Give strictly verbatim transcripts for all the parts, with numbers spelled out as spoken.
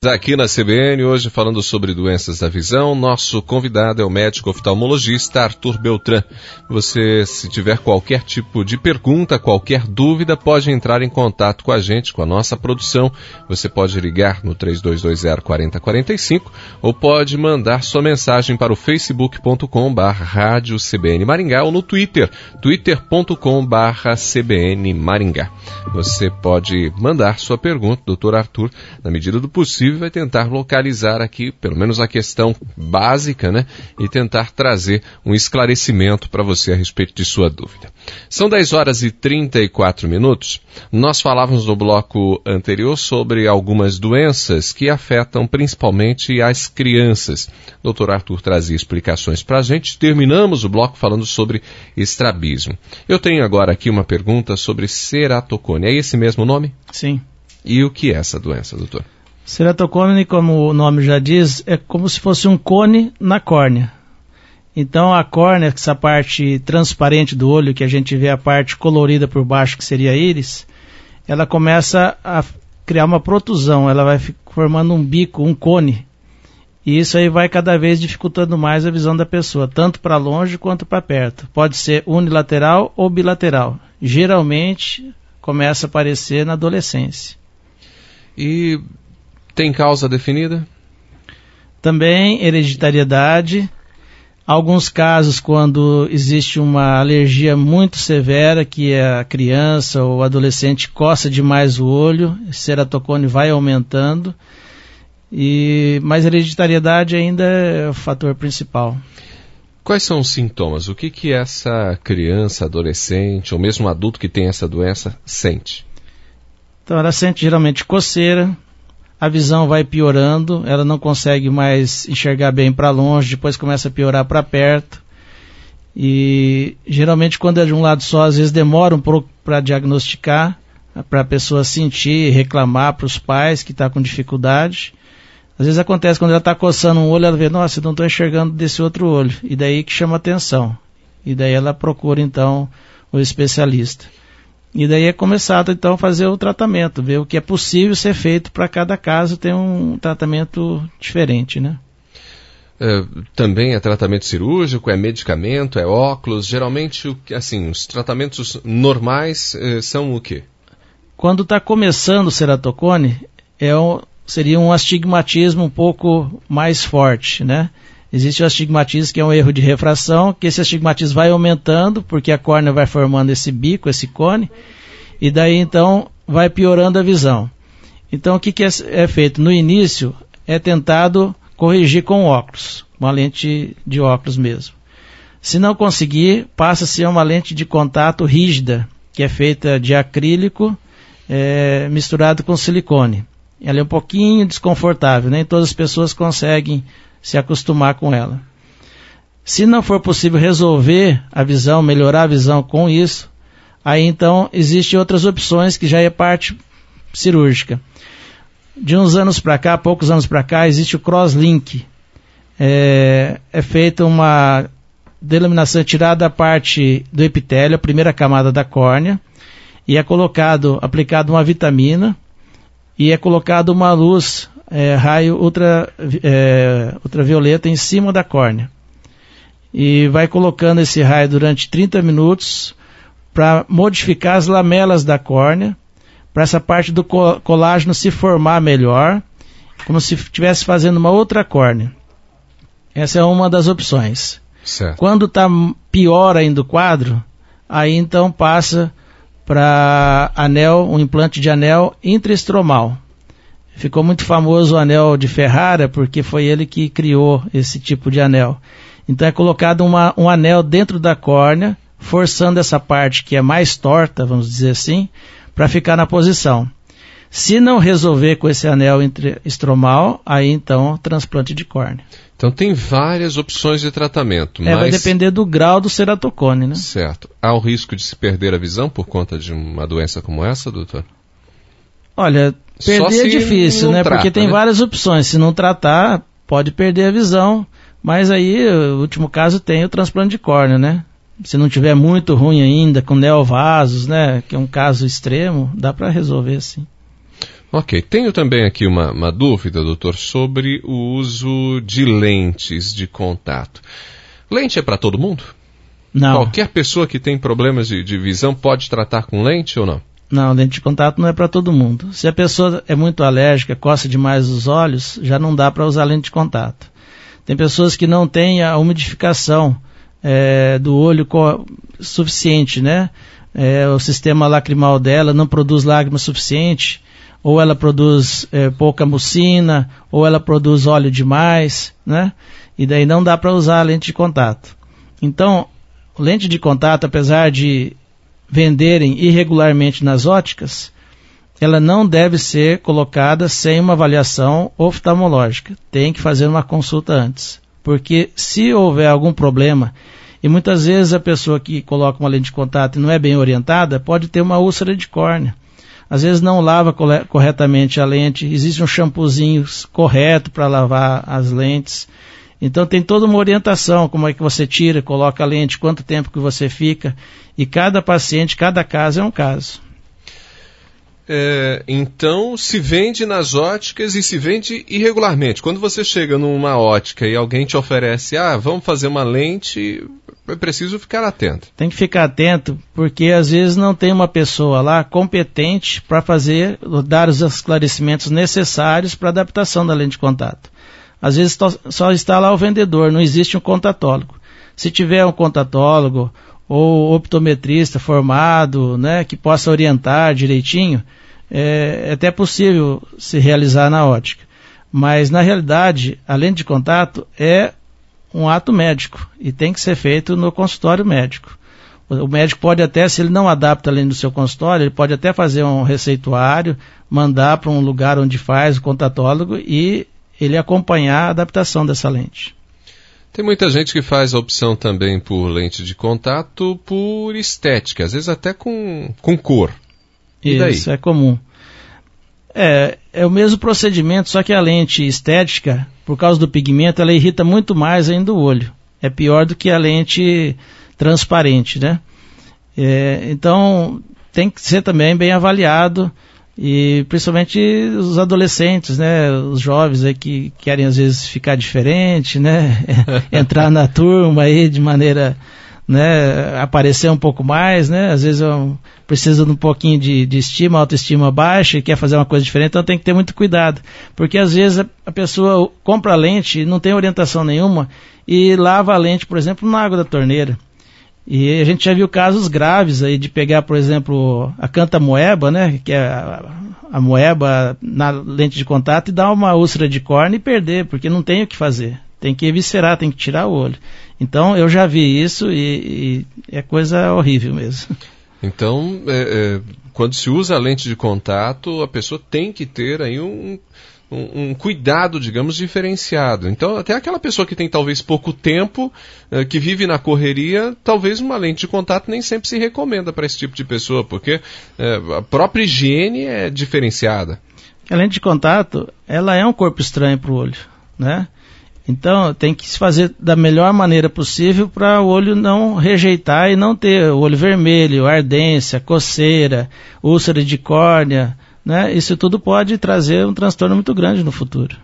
Aqui na C B N, hoje falando sobre doenças da visão, nosso convidado é o médico oftalmologista Arthur Beltrán. Você, se tiver qualquer tipo de pergunta, qualquer dúvida, pode entrar em contato com a gente, com a nossa produção. Você pode ligar no três dois dois zero, quatro zero quatro cinco ou pode mandar sua mensagem para o facebook ponto com barra rádio C B N Maringá ou no Twitter, twitter ponto com barra C B N Maringá. Você pode mandar sua pergunta, doutor Arthur, na medida do possível, vai tentar localizar aqui, pelo menos a questão básica, né? E tentar trazer um esclarecimento para você a respeito de sua dúvida. São dez horas e trinta e quatro minutos. Nós falávamos no bloco anterior sobre algumas doenças que afetam principalmente as crianças. O doutor Arthur trazia explicações para a gente. Terminamos o bloco falando sobre estrabismo. Eu tenho agora aqui uma pergunta sobre ceratocone. É esse mesmo nome? Sim. E o que é essa doença, doutor? Ceratocone, como o nome já diz, é como se fosse um cone na córnea. Então a córnea, essa parte transparente do olho, que a gente vê a parte colorida por baixo, que seria a íris, ela começa a criar uma protusão, ela vai formando um bico, um cone. E isso aí vai cada vez dificultando mais a visão da pessoa, tanto para longe quanto para perto. Pode ser unilateral ou bilateral. Geralmente começa a aparecer na adolescência. E tem causa definida? Também hereditariedade. Alguns casos, quando existe uma alergia muito severa, que a criança ou o adolescente coça demais o olho, o ceratocone vai aumentando, e, mas hereditariedade ainda é o fator principal. Quais são os sintomas? O que, que essa criança, adolescente ou mesmo adulto que tem essa doença sente? Então ela sente geralmente coceira, a visão vai piorando, ela não consegue mais enxergar bem para longe, depois começa a piorar para perto. E geralmente quando é de um lado só, às vezes demora um pouco para diagnosticar, para a pessoa sentir, reclamar para os pais que está com dificuldade. Às vezes acontece quando ela está coçando um olho, ela vê, nossa, eu não estou enxergando desse outro olho. E daí que chama atenção. E daí ela procura então o especialista. E daí é começado então a fazer o tratamento, ver o que é possível ser feito para cada caso ter um tratamento diferente, né? É, também é tratamento cirúrgico, é medicamento, é óculos, geralmente assim, os tratamentos normais é, são o quê? Quando está começando o ceratocone, é um, seria um astigmatismo um pouco mais forte, né? Existe o astigmatismo, que é um erro de refração, que esse astigmatismo vai aumentando, porque a córnea vai formando esse bico, esse cone, e daí então vai piorando a visão. Então o que, que é, é feito? No início é tentado corrigir com óculos, uma lente de óculos mesmo. Se não conseguir, passa-se a uma lente de contato rígida, que é feita de acrílico é, misturado com silicone. Ela é um pouquinho desconfortável, nem todas as pessoas conseguem se acostumar com ela. Se não for possível resolver a visão, melhorar a visão com isso, aí então existem outras opções que já é parte cirúrgica. De uns anos para cá, poucos anos para cá, existe o crosslink. É, é feita uma delaminação, tirada a parte do epitélio, a primeira camada da córnea, e é colocado, aplicado uma vitamina, e é colocado uma luz É, raio ultra, é, ultravioleta em cima da córnea. E vai colocando esse raio durante trinta minutos para modificar as lamelas da córnea, para essa parte do colágeno se formar melhor, como se estivesse fazendo uma outra córnea. Essa é uma das opções. Certo. Quando está pior ainda o quadro, aí então passa para anel, um implante de anel intraestromal. Ficou muito famoso o anel de Ferrara, porque foi ele que criou esse tipo de anel. Então é colocado uma, um anel dentro da córnea, forçando essa parte que é mais torta, vamos dizer assim, para ficar na posição. Se não resolver com esse anel estromal, aí então transplante de córnea. Então tem várias opções de tratamento. É, mas... vai depender do grau do ceratocone, né? Certo. Há o risco de se perder a visão por conta de uma doença como essa, doutor? Olha, perder é difícil, né? Trata, porque tem né? várias opções. Se não tratar, pode perder a visão. Mas aí, o último caso, tem o transplante de córnea, né? Se não tiver muito ruim ainda, com neovasos, né? Que é um caso extremo, dá para resolver sim. Ok, tenho também aqui uma, uma dúvida, doutor, sobre o uso de lentes de contato. Lente é para todo mundo? Não. Qualquer pessoa que tem problemas de, de visão pode tratar com lente ou não? Não, lente de contato não é para todo mundo. Se a pessoa é muito alérgica, coça demais os olhos, já não dá para usar lente de contato. Tem pessoas que não têm a umidificação é, do olho suficiente, né? É, o sistema lacrimal dela não produz lágrima suficiente, ou ela produz é, pouca mucina, ou ela produz óleo demais, né? E daí não dá para usar a lente de contato. Então, lente de contato, apesar de venderem irregularmente nas óticas, ela não deve ser colocada sem uma avaliação oftalmológica. Tem que fazer uma consulta antes. Porque se houver algum problema, e muitas vezes a pessoa que coloca uma lente de contato e não é bem orientada, pode ter uma úlcera de córnea. Às vezes não lava corretamente a lente, existe um shampoozinho correto para lavar as lentes. Então tem toda uma orientação, como é que você tira, coloca a lente, quanto tempo que você fica, e cada paciente, cada caso é um caso. É, então se vende nas óticas e se vende irregularmente. Quando você chega numa ótica e alguém te oferece, ah, vamos fazer uma lente, é preciso ficar atento. Tem que ficar atento, porque às vezes não tem uma pessoa lá competente para fazer, dar os esclarecimentos necessários para a adaptação da lente de contato. Às vezes só está lá o vendedor, não existe um contatólogo. Se tiver um contatólogo ou optometrista formado, né, que possa orientar direitinho, é, é até possível se realizar na ótica. Mas, na realidade, a lente de contato é um ato médico e tem que ser feito no consultório médico. O médico pode até, se ele não adapta a lente do seu consultório, ele pode até fazer um receituário, mandar para um lugar onde faz o contatólogo e ele acompanhar a adaptação dessa lente. Tem muita gente que faz a opção também por lente de contato por estética, às vezes até com, com cor. E daí? Isso é comum. É, é o mesmo procedimento, só que a lente estética, por causa do pigmento, ela irrita muito mais ainda o olho. É pior do que a lente transparente, né? É, então, tem que ser também bem avaliado. E principalmente os adolescentes, né, os jovens aí que querem às vezes ficar diferente, né, entrar na turma aí de maneira, né, aparecer um pouco mais, né, às vezes eu preciso de um pouquinho de, de estima, autoestima baixa e quer fazer uma coisa diferente, então tem que ter muito cuidado, porque às vezes a, a pessoa compra a lente, não tem orientação nenhuma e lava a lente, por exemplo, na água da torneira. E a gente já viu casos graves aí de pegar, por exemplo, a canta-moeba, né, que é a, a moeba na lente de contato e dar uma úlcera de córnea e perder, porque não tem o que fazer. Tem que eviscerar, tem que tirar o olho. Então, eu já vi isso e, e é coisa horrível mesmo. Então, é, é, quando se usa a lente de contato, a pessoa tem que ter aí um... Um, um cuidado, digamos, diferenciado. Então, até aquela pessoa que tem talvez pouco tempo, uh, que vive na correria, talvez uma lente de contato nem sempre se recomenda para esse tipo de pessoa, porque uh, a própria higiene é diferenciada. A lente de contato, ela é um corpo estranho para o olho, né? Então, tem que se fazer da melhor maneira possível para o olho não rejeitar e não ter o olho vermelho, ardência, coceira, úlcera de córnea, né? Isso tudo pode trazer um transtorno muito grande no futuro.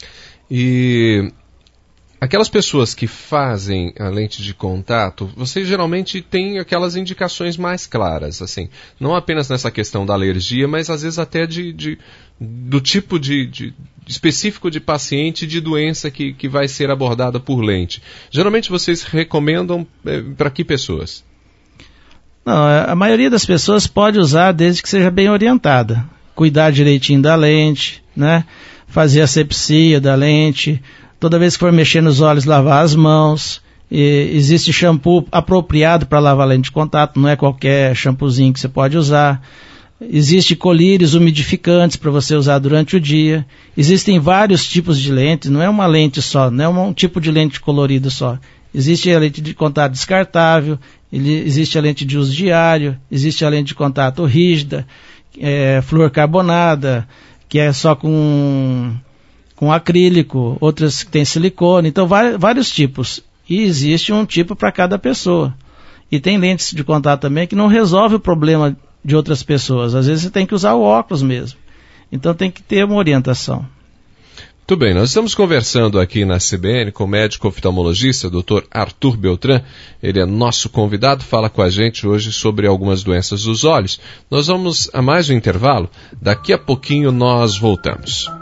E aquelas pessoas que fazem a lente de contato, você geralmente tem aquelas indicações mais claras, assim, não apenas nessa questão da alergia, mas às vezes até de, de, do tipo de, de específico de paciente, de doença que, que vai ser abordada por lente. Geralmente vocês recomendam é, para que pessoas? Não, a maioria das pessoas pode usar desde que seja bem orientada. Cuidar direitinho da lente, né? Fazer asepsia da lente, toda vez que for mexer nos olhos, lavar as mãos. E existe shampoo apropriado para lavar a lente de contato, não é qualquer shampoozinho que você pode usar. Existe colírios umidificantes para você usar durante o dia. Existem vários tipos de lentes, não é uma lente só, não é um tipo de lente colorida só. Existe a lente de contato descartável, existe a lente de uso diário, existe a lente de contato rígida, É, fluorcarbonada, que é só com, com acrílico, outras que tem silicone, então vários, vários tipos. E existe um tipo para cada pessoa. E tem lentes de contato também que não resolve o problema de outras pessoas. Às vezes você tem que usar o óculos mesmo. Então tem que ter uma orientação. Muito bem, nós estamos conversando aqui na C B N com o médico oftalmologista, doutor Arthur Beltrán. Ele é nosso convidado, fala com a gente hoje sobre algumas doenças dos olhos. Nós vamos a mais um intervalo, daqui a pouquinho nós voltamos.